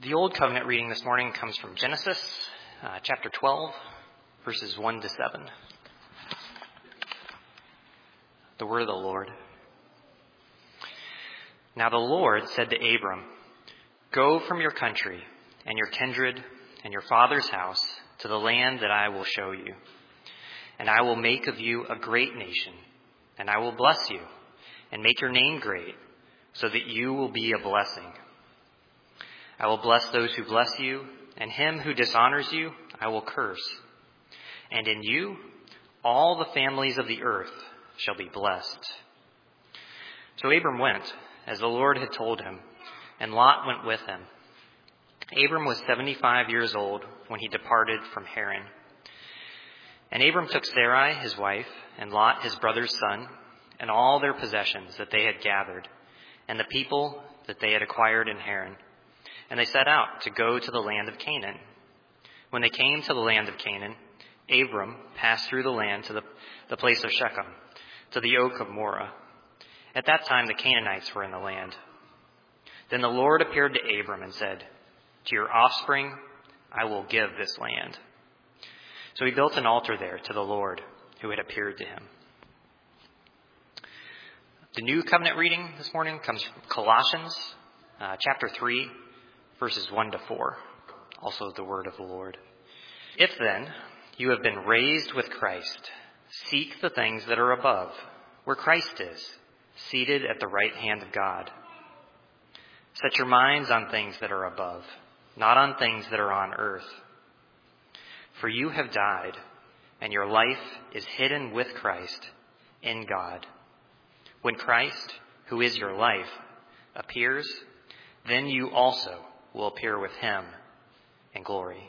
The Old Covenant reading this morning comes from Genesis, chapter 12, verses 1 to 7. The word of the Lord. Now the Lord said to Abram, "Go from your country and your kindred and your father's house to the land that I will show you. And I will make of you a great nation, and I will bless you and make your name great, so that you will be a blessing. I will bless those who bless you, and him who dishonors you I will curse. And in you all the families of the earth shall be blessed." So Abram went, as the Lord had told him, and Lot went with him. Abram was 75 years old when he departed from Haran. And Abram took Sarai his wife, and Lot his brother's son, and all their possessions that they had gathered, and the people that they had acquired in Haran. And they set out to go to the land of Canaan. When they came to the land of Canaan, Abram passed through the land to the place of Shechem, to the oak of Moreh. At that time the Canaanites were in the land. Then the Lord appeared to Abram and said, "To your offspring I will give this land." So he built an altar there to the Lord who had appeared to him. The New Covenant reading this morning comes from Colossians, chapter 3, verses 1 to 4, also the word of the Lord. "If then you have been raised with Christ, seek the things that are above, where Christ is, seated at the right hand of God. Set your minds on things that are above, not on things that are on earth. For you have died, and your life is hidden with Christ in God. When Christ, who is your life, appears, then you also will appear with him in glory."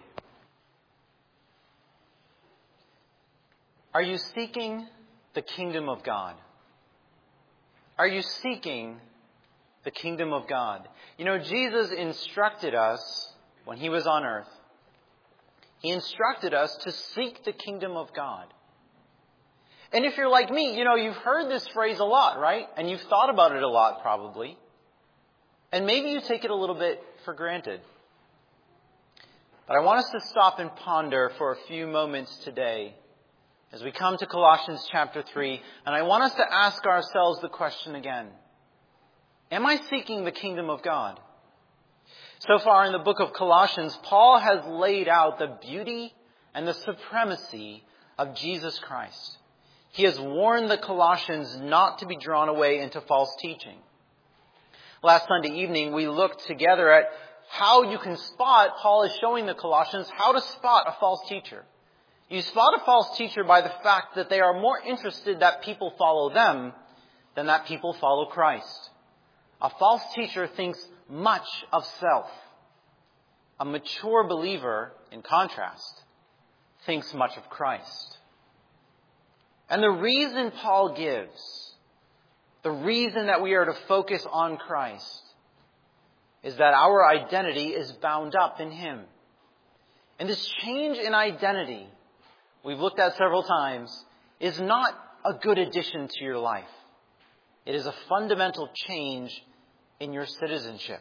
Are you seeking the kingdom of God? Are you seeking the kingdom of God? You know, Jesus instructed us when he was on earth. He instructed us to seek the kingdom of God. And if you're like me, you've heard this phrase a lot, right? And you've thought about it a lot, probably. And maybe you take it a little bit for granted. But I want us to stop and ponder for a few moments today as we come to Colossians chapter 3. And I want us to ask ourselves the question again. Am I seeking the kingdom of God? So far in the book of Colossians, Paul has laid out the beauty and the supremacy of Jesus Christ. He has warned the Colossians not to be drawn away into false teaching. Last Sunday evening, we looked together at how you can spot, Paul is showing the Colossians how to spot a false teacher. You spot a false teacher by the fact that they are more interested that people follow them than that people follow Christ. A false teacher thinks much of self. A mature believer, in contrast, thinks much of Christ. And the reason Paul gives, the reason that we are to focus on Christ, is that our identity is bound up in him. And this change in identity, we've looked at several times, is not a good addition to your life. It is a fundamental change in your citizenship.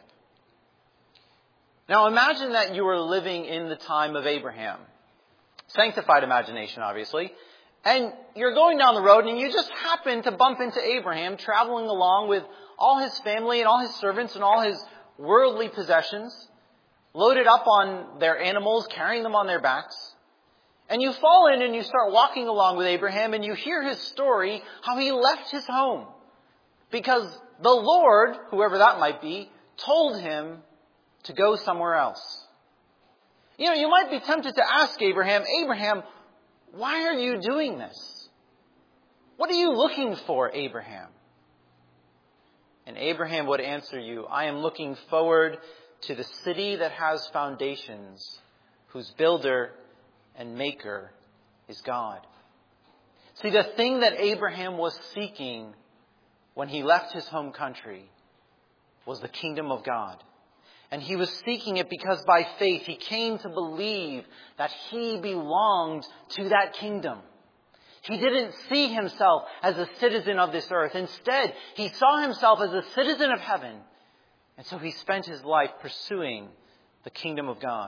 Now imagine that you were living in the time of Abraham. Sanctified imagination, obviously. And you're going down the road and you just happen to bump into Abraham traveling along with all his family and all his servants and all his worldly possessions, loaded up on their animals, carrying them on their backs. And you fall in and you start walking along with Abraham and you hear his story, how he left his home. Because the Lord, whoever that might be, told him to go somewhere else. You might be tempted to ask Abraham, why are you doing this? What are you looking for, Abraham? And Abraham would answer you, I am looking forward to the city that has foundations, whose builder and maker is God. See, the thing that Abraham was seeking when he left his home country was the kingdom of God. And he was seeking it because by faith he came to believe that he belonged to that kingdom. He didn't see himself as a citizen of this earth. Instead, he saw himself as a citizen of heaven. And so he spent his life pursuing the kingdom of God.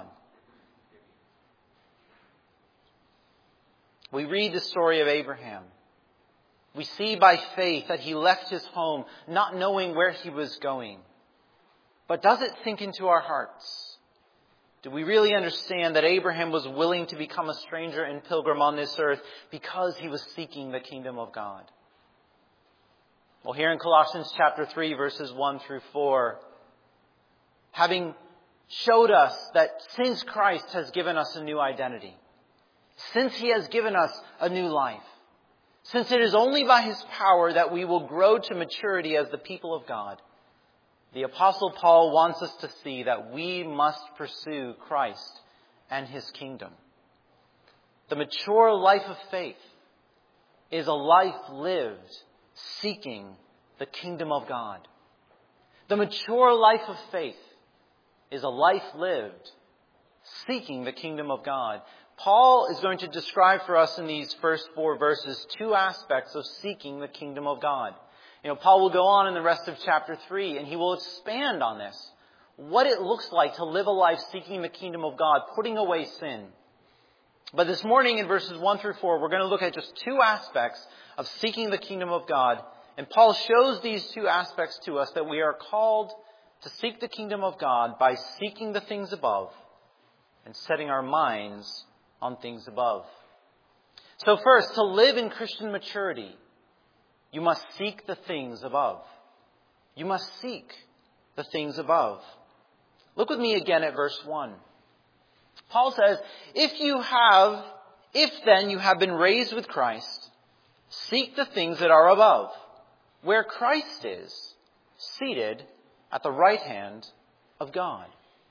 We read the story of Abraham. We see by faith that he left his home not knowing where he was going. But does it sink into our hearts? Do we really understand that Abraham was willing to become a stranger and pilgrim on this earth because he was seeking the kingdom of God? Well, here in Colossians chapter 3, verses 1 through 4, having showed us that since Christ has given us a new identity, since he has given us a new life, since it is only by his power that we will grow to maturity as the people of God, the Apostle Paul wants us to see that we must pursue Christ and his kingdom. The mature life of faith is a life lived seeking the kingdom of God. The mature life of faith is a life lived seeking the kingdom of God. Paul is going to describe for us in these first 4 verses 2 aspects of seeking the kingdom of God. Paul will go on in the rest of chapter 3 and he will expand on this. What it looks like to live a life seeking the kingdom of God, putting away sin. But this morning in verses 1 through 4, we're going to look at just 2 aspects of seeking the kingdom of God. And Paul shows these 2 aspects to us, that we are called to seek the kingdom of God by seeking the things above and setting our minds on things above. So first, to live in Christian maturity, you must seek the things above. You must seek the things above. Look with me again at verse 1. Paul says, if then you have been raised with Christ, seek the things that are above, where Christ is, seated at the right hand of God.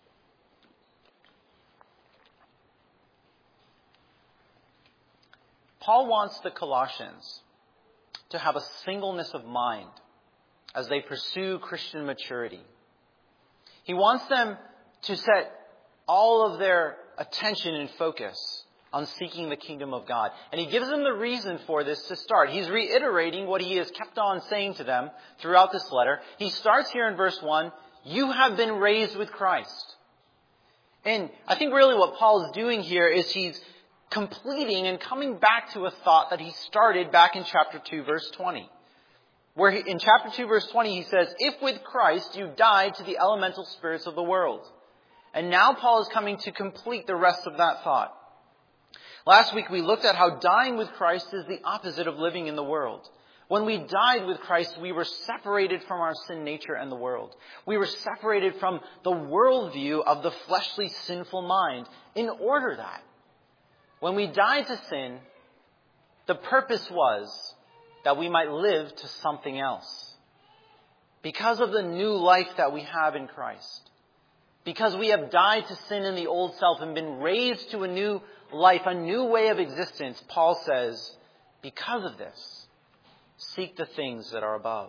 Paul wants the Colossians to have a singleness of mind as they pursue Christian maturity. He wants them to set all of their attention and focus on seeking the kingdom of God. And he gives them the reason for this to start. He's reiterating what he has kept on saying to them throughout this letter. He starts here in verse 1, you have been raised with Christ. And I think really what Paul is doing here is he's completing and coming back to a thought that he started back in chapter 2, verse 20. Where in chapter 2, verse 20, he says, if with Christ you died to the elemental spirits of the world. And now Paul is coming to complete the rest of that thought. Last week we looked at how dying with Christ is the opposite of living in the world. When we died with Christ, we were separated from our sin nature and the world. We were separated from the worldview of the fleshly, sinful mind in order that when we died to sin, the purpose was that we might live to something else. Because of the new life that we have in Christ. Because we have died to sin in the old self and been raised to a new life, a new way of existence, Paul says, because of this, seek the things that are above.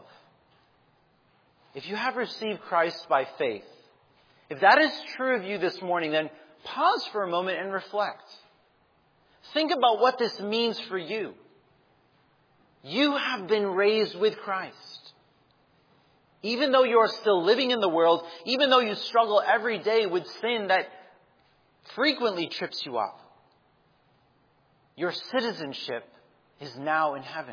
If you have received Christ by faith, if that is true of you this morning, then pause for a moment and reflect. Think about what this means for you. You have been raised with Christ. Even though you are still living in the world, even though you struggle every day with sin that frequently trips you up, your citizenship is now in heaven.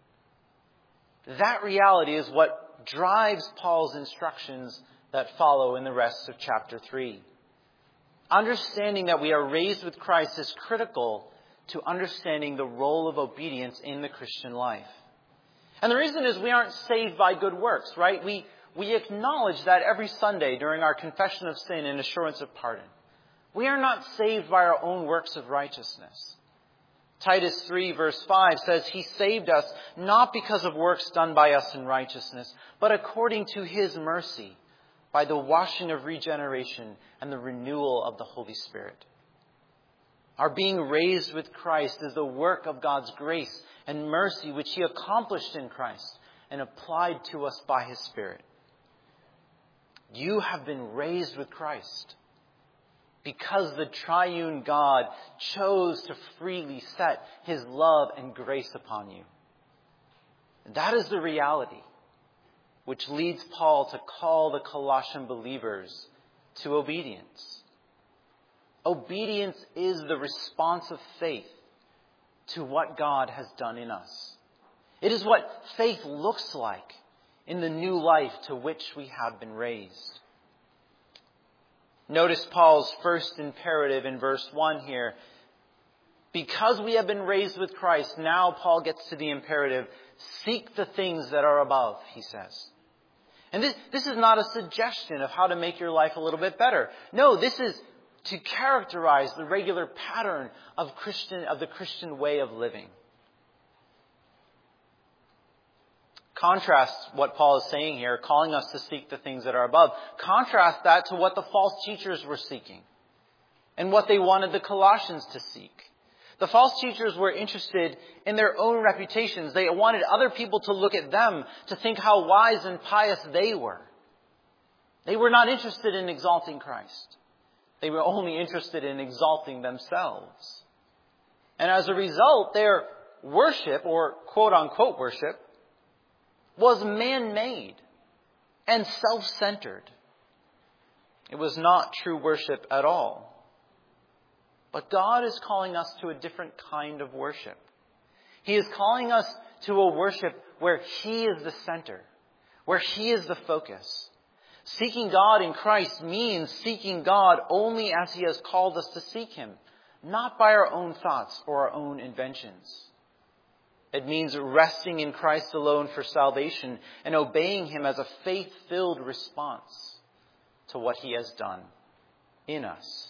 That reality is what drives Paul's instructions that follow in the rest of chapter 3. Understanding that we are raised with Christ is critical to understanding the role of obedience in the Christian life. And the reason is we aren't saved by good works, right? We acknowledge that every Sunday during our confession of sin and assurance of pardon. We are not saved by our own works of righteousness. Titus 3 verse 5 says, he saved us not because of works done by us in righteousness, but according to his mercy, by the washing of regeneration and the renewal of the Holy Spirit. Our being raised with Christ is the work of God's grace and mercy, which he accomplished in Christ and applied to us by his Spirit. You have been raised with Christ because the triune God chose to freely set his love and grace upon you. That is the reality which leads Paul to call the Colossian believers to obedience. Obedience is the response of faith to what God has done in us. It is what faith looks like in the new life to which we have been raised. Notice Paul's first imperative in verse 1 here. Because we have been raised with Christ, now Paul gets to the imperative, seek the things that are above, he says. And this is not a suggestion of how to make your life a little bit better. No, this is to characterize the regular pattern of the Christian way of living. Contrast what Paul is saying here, calling us to seek the things that are above. Contrast that to what the false teachers were seeking and what they wanted the Colossians to seek. The false teachers were interested in their own reputations. They wanted other people to look at them, to think how wise and pious they were. They were not interested in exalting Christ. They were only interested in exalting themselves. And as a result, their worship, or quote-unquote worship, was man-made and self-centered. It was not true worship at all. But God is calling us to a different kind of worship. He is calling us to a worship where He is the center, where He is the focus. Seeking God in Christ means seeking God only as He has called us to seek Him, not by our own thoughts or our own inventions. It means resting in Christ alone for salvation and obeying Him as a faith-filled response to what He has done in us.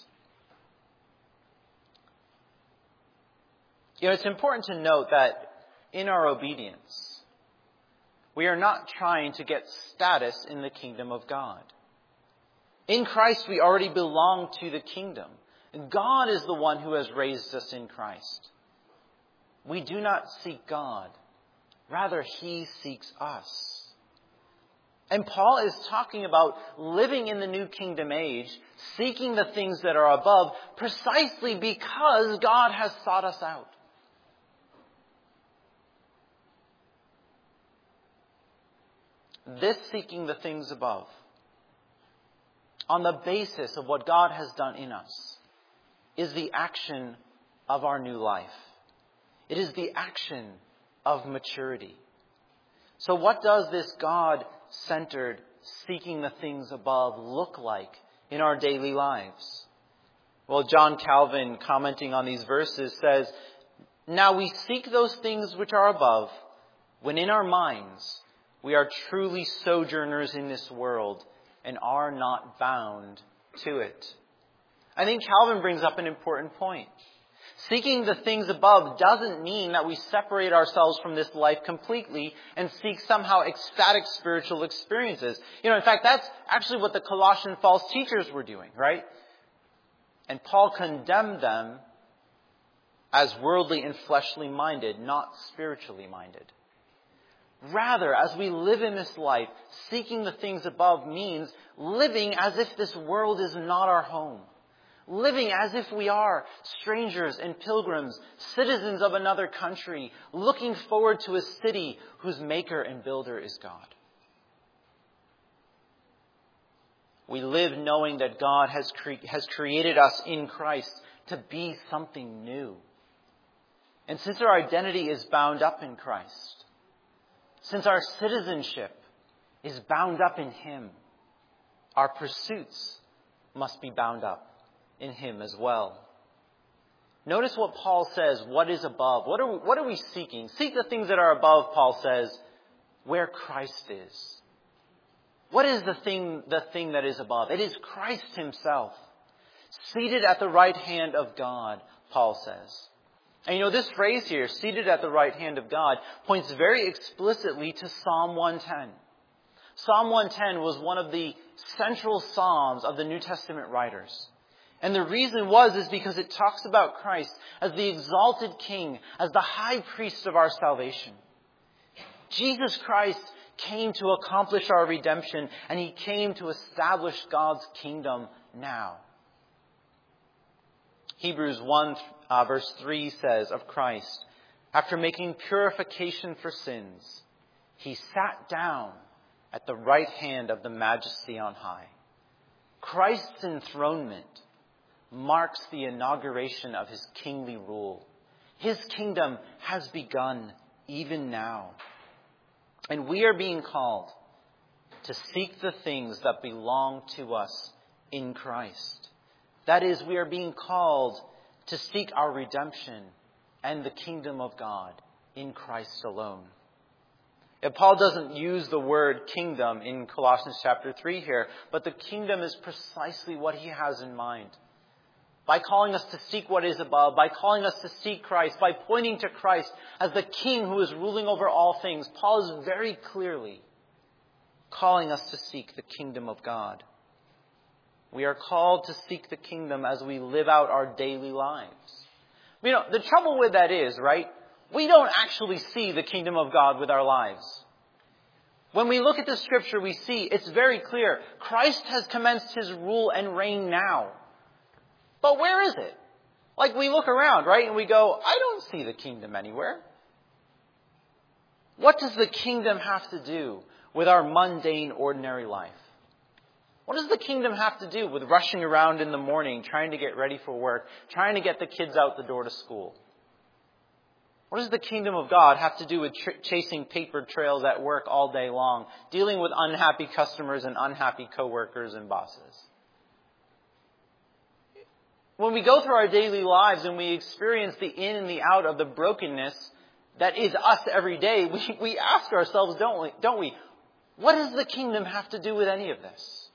It's important to note that in our obedience, we are not trying to get status in the kingdom of God. In Christ, we already belong to the kingdom. God is the one who has raised us in Christ. We do not seek God. Rather, He seeks us. And Paul is talking about living in the new kingdom age, seeking the things that are above, precisely because God has sought us out. This seeking the things above, on the basis of what God has done in us, is the action of our new life. It is the action of maturity. So what does this God-centered seeking the things above look like in our daily lives? Well, John Calvin, commenting on these verses, says, "Now we seek those things which are above, when in our minds we are truly sojourners in this world and are not bound to it." I think Calvin brings up an important point. Seeking the things above doesn't mean that we separate ourselves from this life completely and seek somehow ecstatic spiritual experiences. In fact, that's actually what the Colossian false teachers were doing, right? And Paul condemned them as worldly and fleshly minded, not spiritually minded. Rather, as we live in this life, seeking the things above means living as if this world is not our home. Living as if we are strangers and pilgrims, citizens of another country, looking forward to a city whose maker and builder is God. We live knowing that God has created us in Christ to be something new. And since our identity is bound up in Christ, since our citizenship is bound up in Him, our pursuits must be bound up in Him as well. Notice what Paul says, what is above. What are we seeking? Seek the things that are above, Paul says, where Christ is. What is the thing that is above? It is Christ Himself, seated at the right hand of God, Paul says. And this phrase here, seated at the right hand of God, points very explicitly to Psalm 110. Psalm 110 was one of the central psalms of the New Testament writers. And the reason is because it talks about Christ as the exalted King, as the high priest of our salvation. Jesus Christ came to accomplish our redemption, and He came to establish God's kingdom now. Hebrews 1 verse 3 says of Christ, after making purification for sins, He sat down at the right hand of the Majesty on high. Christ's enthronement marks the inauguration of his kingly rule. His kingdom has begun even now. And we are being called to seek the things that belong to us in Christ. That is, we are being called to seek our redemption and the kingdom of God in Christ alone. And Paul doesn't use the word kingdom in Colossians chapter 3 here, but the kingdom is precisely what he has in mind. By calling us to seek what is above, by calling us to seek Christ, by pointing to Christ as the King who is ruling over all things, Paul is very clearly calling us to seek the kingdom of God. We are called to seek the kingdom as we live out our daily lives. You know, the trouble with that is, right, we don't actually see the kingdom of God with our lives. When we look at the scripture, we see it's very clear. Christ has commenced his rule and reign now. But where is it? Like, we look around, right, and we go, I don't see the kingdom anywhere. What does the kingdom have to do with our mundane, ordinary life? What does the kingdom have to do with rushing around in the morning, trying to get ready for work, trying to get the kids out the door to school? What does the kingdom of God have to do with chasing paper trails at work all day long, dealing with unhappy customers and unhappy coworkers and bosses? When we go through our daily lives and we experience the in and the out of the brokenness that is us every day, we ask ourselves, don't we? What does the kingdom have to do with any of this?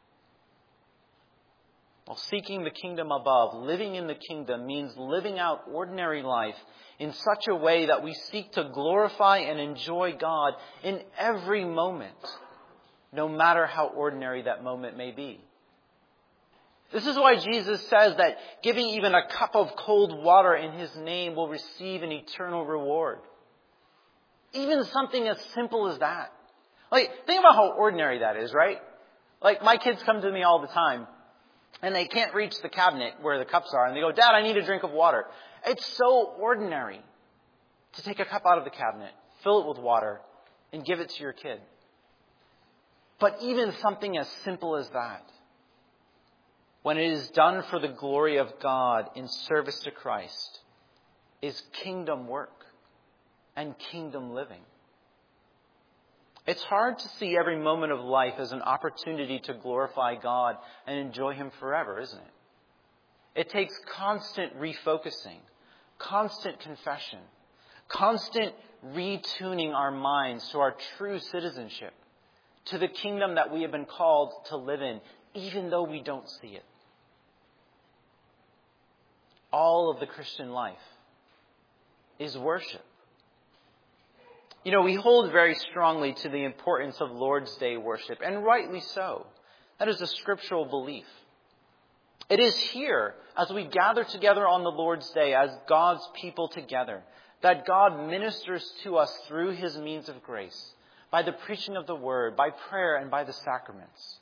Well, seeking the kingdom above, living in the kingdom, means living out ordinary life in such a way that we seek to glorify and enjoy God in every moment, no matter how ordinary that moment may be. This is why Jesus says that giving even a cup of cold water in his name will receive an eternal reward. Even something as simple as that. Like, think about how ordinary that is, right? Like, my kids come to me all the time, and they can't reach the cabinet where the cups are, and they go, Dad, I need a drink of water. It's so ordinary to take a cup out of the cabinet, fill it with water, and give it to your kid. But even something as simple as that, when it is done for the glory of God in service to Christ, is kingdom work and kingdom living. It's hard to see every moment of life as an opportunity to glorify God and enjoy him forever, isn't it? It takes constant refocusing, constant confession, constant retuning our minds to our true citizenship, to the kingdom that we have been called to live in, even though we don't see it. All of the Christian life is worship. You know, we hold very strongly to the importance of Lord's Day worship, and rightly so. That is a scriptural belief. It is here, as we gather together on the Lord's Day as God's people together, that God ministers to us through his means of grace, by the preaching of the word, by prayer, and by the sacraments.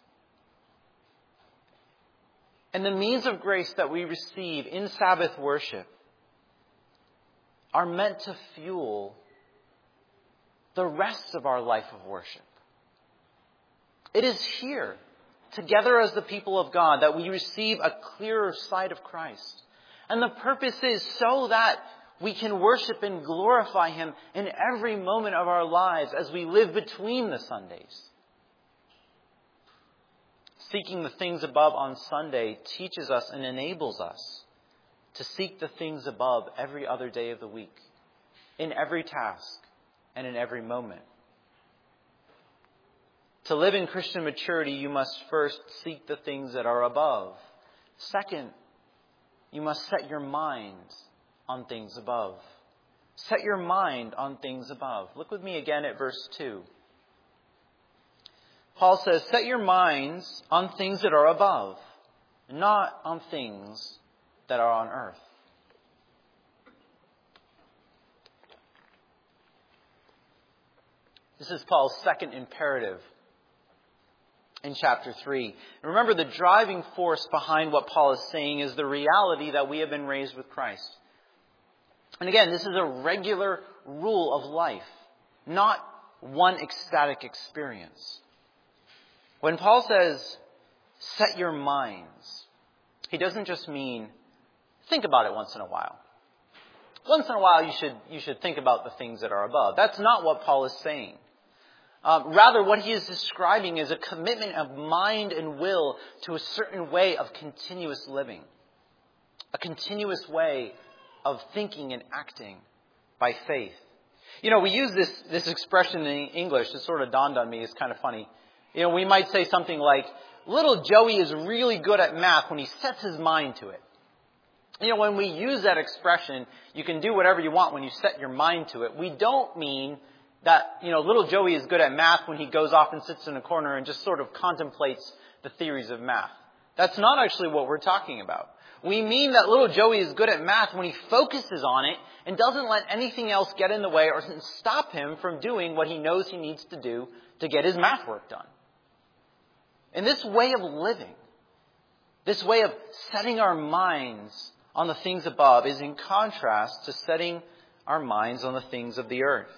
And the means of grace that we receive in Sabbath worship are meant to fuel the rest of our life of worship. It is here, together as the people of God, that we receive a clearer sight of Christ. And the purpose is so that we can worship and glorify him in every moment of our lives as we live between the Sundays. Seeking the things above on Sunday teaches us and enables us to seek the things above every other day of the week, in every task and in every moment. To live in Christian maturity, you must first seek the things that are above. Second, you must set your mind on things above. Set your mind on things above. Look with me again at verse 2. Paul says, set your minds on things that are above, not on things that are on earth. This is Paul's second imperative in chapter 3. And remember, the driving force behind what Paul is saying is the reality that we have been raised with Christ. And again, this is a regular rule of life, not one ecstatic experience. When Paul says, set your minds, he doesn't just mean think about it once in a while. Once in a while you should think about the things that are above. That's not what Paul is saying. Rather, what he is describing is a commitment of mind and will to a certain way of continuous living. A continuous way of thinking and acting by faith. You know, we use this expression in English. It sort of dawned on me. It's kind of funny. You know, we might say something like, little Joey is really good at math when he sets his mind to it. You know, when we use that expression, you can do whatever you want when you set your mind to it. We don't mean that, you know, little Joey is good at math when he goes off and sits in a corner and just sort of contemplates the theories of math. That's not actually what we're talking about. We mean that little Joey is good at math when he focuses on it and doesn't let anything else get in the way or stop him from doing what he knows he needs to do to get his math work done. And this way of living, this way of setting our minds on the things above is in contrast to setting our minds on the things of the earth.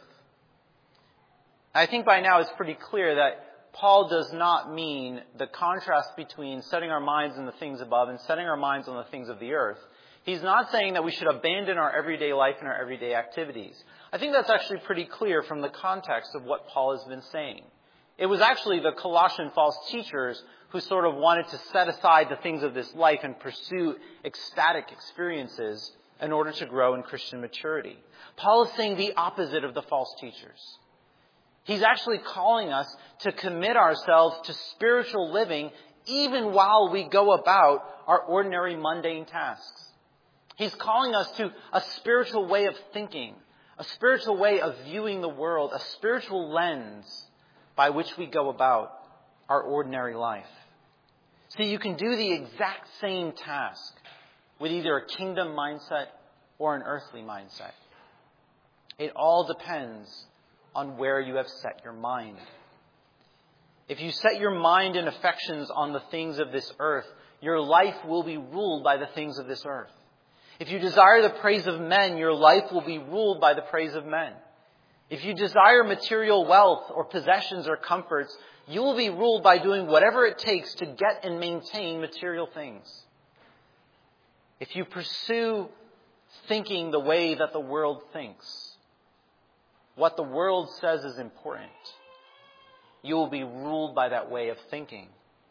I think by now it's pretty clear that Paul does not mean the contrast between setting our minds on the things above and setting our minds on the things of the earth. He's not saying that we should abandon our everyday life and our everyday activities. I think that's actually pretty clear from the context of what Paul has been saying. It was actually the Colossian false teachers who sort of wanted to set aside the things of this life and pursue ecstatic experiences in order to grow in Christian maturity. Paul is saying the opposite of the false teachers. He's actually calling us to commit ourselves to spiritual living even while we go about our ordinary mundane tasks. He's calling us to a spiritual way of thinking, a spiritual way of viewing the world, a spiritual lens by which we go about our ordinary life. See, you can do the exact same task with either a kingdom mindset or an earthly mindset. It all depends on where you have set your mind. If you set your mind and affections on the things of this earth, your life will be ruled by the things of this earth. If you desire the praise of men, your life will be ruled by the praise of men. If you desire material wealth or possessions or comforts, you will be ruled by doing whatever it takes to get and maintain material things. If you pursue thinking the way that the world thinks, what the world says is important, you will be ruled by that way of thinking.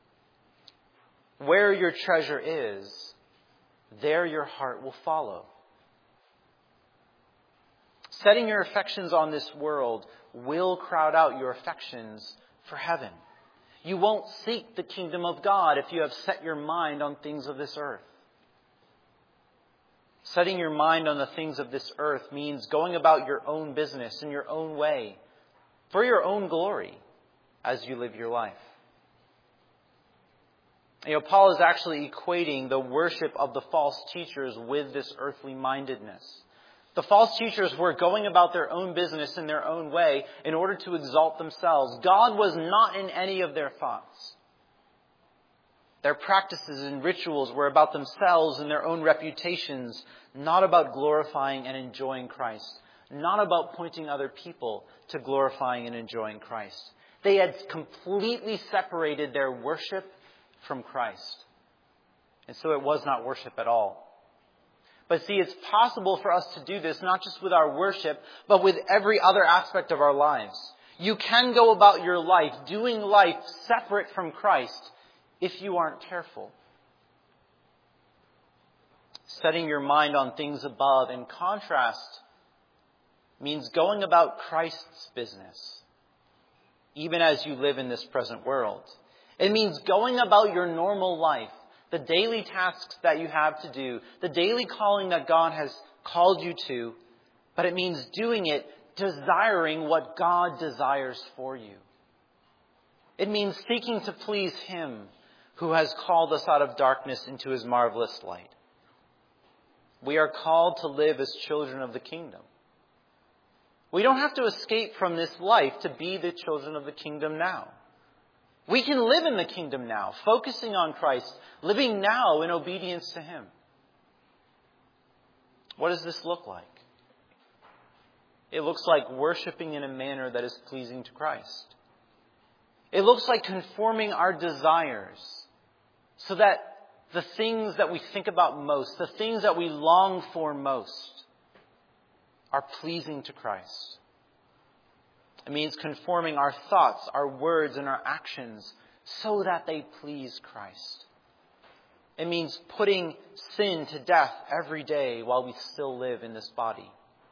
Where your treasure is, there your heart will follow. Setting your affections on this world will crowd out your affections for heaven. You won't seek the kingdom of God if you have set your mind on things of this earth. Setting your mind on the things of this earth means going about your own business in your own way, for your own glory, as you live your life. You know, Paul is actually equating the worship of the false teachers with this earthly mindedness. The false teachers were going about their own business in their own way in order to exalt themselves. God was not in any of their thoughts. Their practices and rituals were about themselves and their own reputations, not about glorifying and enjoying Christ, not about pointing other people to glorifying and enjoying Christ. They had completely separated their worship from Christ. And so it was not worship at all. But see, it's possible for us to do this not just with our worship, but with every other aspect of our lives. You can go about your life, doing life separate from Christ, if you aren't careful. Setting your mind on things above, in contrast, means going about Christ's business, even as you live in this present world. It means going about your normal life, the daily tasks that you have to do, the daily calling that God has called you to, but it means doing it desiring what God desires for you. It means seeking to please Him who has called us out of darkness into His marvelous light. We are called to live as children of the kingdom. We don't have to escape from this life to be the children of the kingdom now. We can live in the kingdom now, focusing on Christ, living now in obedience to Him. What does this look like? It looks like worshiping in a manner that is pleasing to Christ. It looks like conforming our desires so that the things that we think about most, the things that we long for most, are pleasing to Christ. It means conforming our thoughts, our words, and our actions so that they please Christ. It means putting sin to death every day while we still live in this body.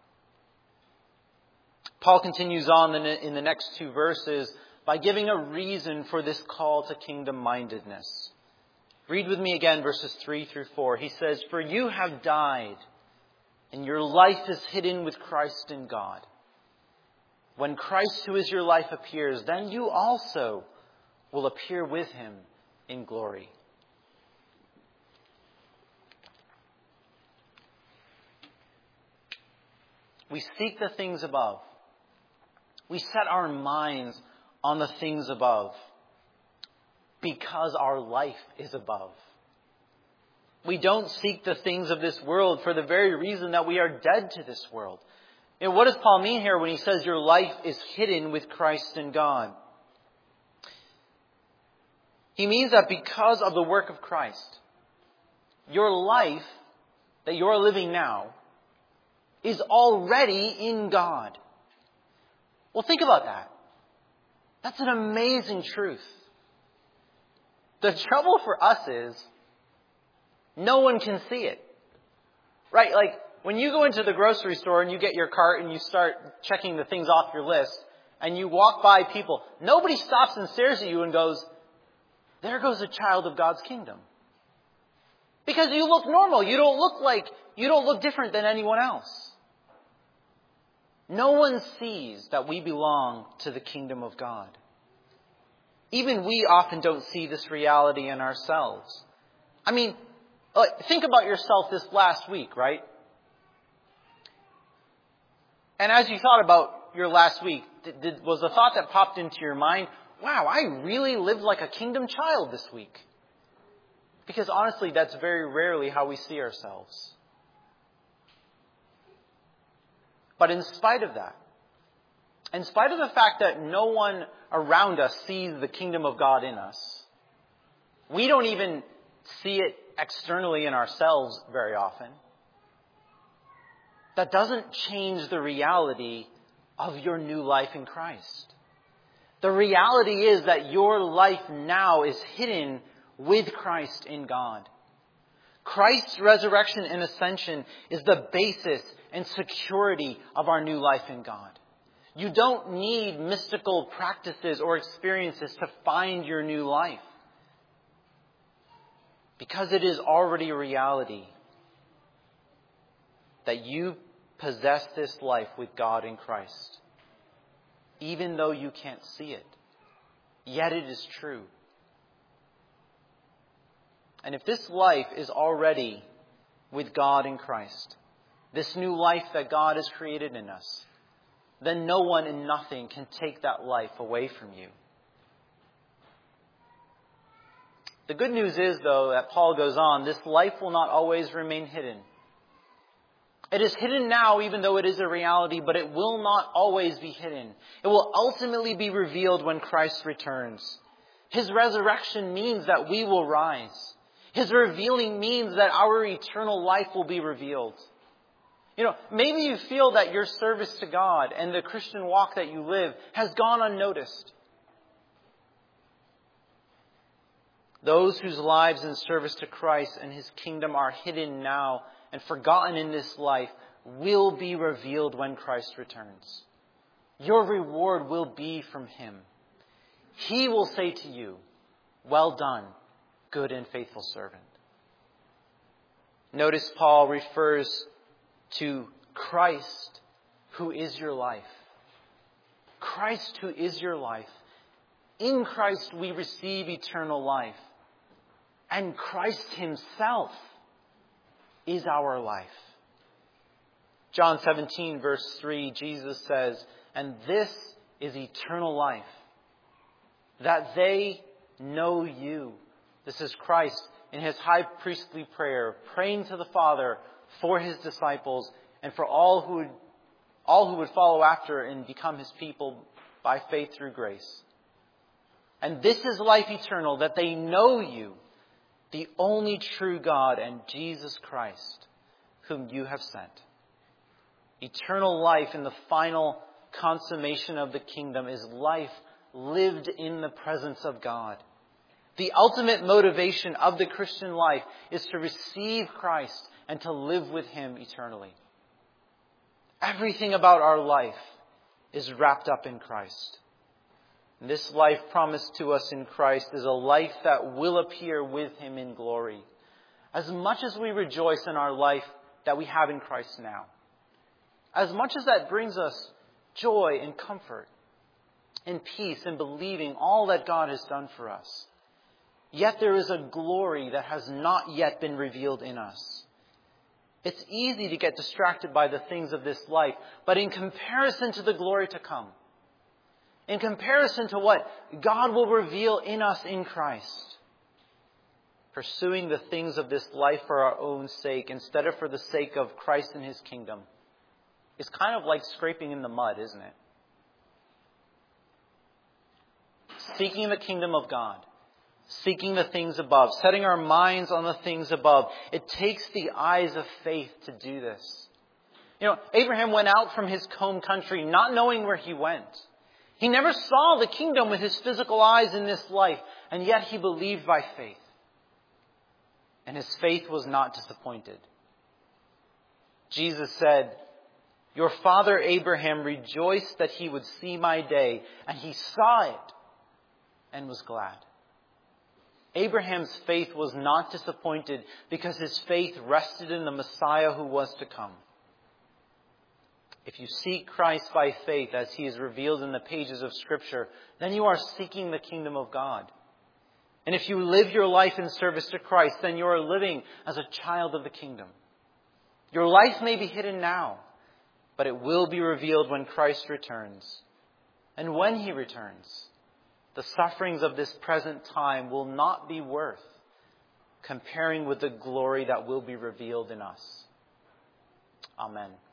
Paul continues on in the next two verses by giving a reason for this call to kingdom-mindedness. Read with me again verses 3 through 4. He says, "For you have died, and your life is hidden with Christ in God. When Christ, who is your life, appears, then you also will appear with him in glory." We seek the things above. We set our minds on the things above because our life is above. We don't seek the things of this world for the very reason that we are dead to this world. And what does Paul mean here when he says your life is hidden with Christ in God? He means that because of the work of Christ, your life that you're living now is already in God. Well, think about that. That's an amazing truth. The trouble for us is no one can see it. Right? Like when you go into the grocery store and you get your cart and you start checking the things off your list and you walk by people, nobody stops and stares at you and goes, "There goes a child of God's kingdom." Because you look normal. You don't look different than anyone else. No one sees that we belong to the kingdom of God. Even we often don't see this reality in ourselves. I mean, think about yourself this last week, right? And as you thought about your last week, was the thought that popped into your mind, wow, I really lived like a kingdom child this week? Because honestly, that's very rarely how we see ourselves. But in spite of that, in spite of the fact that no one around us sees the kingdom of God in us, we don't even see it externally in ourselves very often. That doesn't change the reality of your new life in Christ. The reality is that your life now is hidden with Christ in God. Christ's resurrection and ascension is the basis and security of our new life in God. You don't need mystical practices or experiences to find your new life, because it is already a reality that you possess this life with God in Christ, even though you can't see it. Yet it is true. And if this life is already with God in Christ, this new life that God has created in us, then no one and nothing can take that life away from you. The good news is, though, that Paul goes on, this life will not always remain hidden. It is hidden now, even though it is a reality, but it will not always be hidden. It will ultimately be revealed when Christ returns. His resurrection means that we will rise. His revealing means that our eternal life will be revealed. Maybe you feel that your service to God and the Christian walk that you live has gone unnoticed. Those whose lives in service to Christ and His kingdom are hidden now and forgotten in this life will be revealed when Christ returns. Your reward will be from Him. He will say to you, "Well done, good and faithful servant." Notice Paul refers to Christ, who is your life. Christ, who is your life. In Christ we receive eternal life. And Christ Himself is our life. John 17, verse 3, Jesus says, "And this is eternal life, that they know you." This is Christ in His high priestly prayer, praying to the Father for His disciples and for all who would follow after and become His people by faith through grace. "And this is life eternal, that they know you, the only true God, and Jesus Christ, whom you have sent. Eternal life in the final consummation of the kingdom is life lived in the presence of God. The ultimate motivation of the Christian life is to receive Christ and to live with Him eternally. Everything about our life is wrapped up in Christ. And this life promised to us in Christ is a life that will appear with Him in glory. As much as we rejoice in our life that we have in Christ now, as much as that brings us joy and comfort and peace in believing all that God has done for us, yet there is a glory that has not yet been revealed in us. It's easy to get distracted by the things of this life, but in comparison to the glory to come, in comparison to what God will reveal in us in Christ, pursuing the things of this life for our own sake instead of for the sake of Christ and His kingdom is kind of like scraping in the mud, isn't it? Seeking the kingdom of God, seeking the things above, setting our minds on the things above. It takes the eyes of faith to do this. Abraham went out from his home country not knowing where he went. He never saw the kingdom with his physical eyes in this life, and yet he believed by faith. And his faith was not disappointed. Jesus said, "Your father Abraham rejoiced that he would see my day, and he saw it and was glad." Abraham's faith was not disappointed because his faith rested in the Messiah who was to come. If you seek Christ by faith as He is revealed in the pages of Scripture, then you are seeking the kingdom of God. And if you live your life in service to Christ, then you are living as a child of the kingdom. Your life may be hidden now, but it will be revealed when Christ returns. And when He returns, the sufferings of this present time will not be worth comparing with the glory that will be revealed in us. Amen.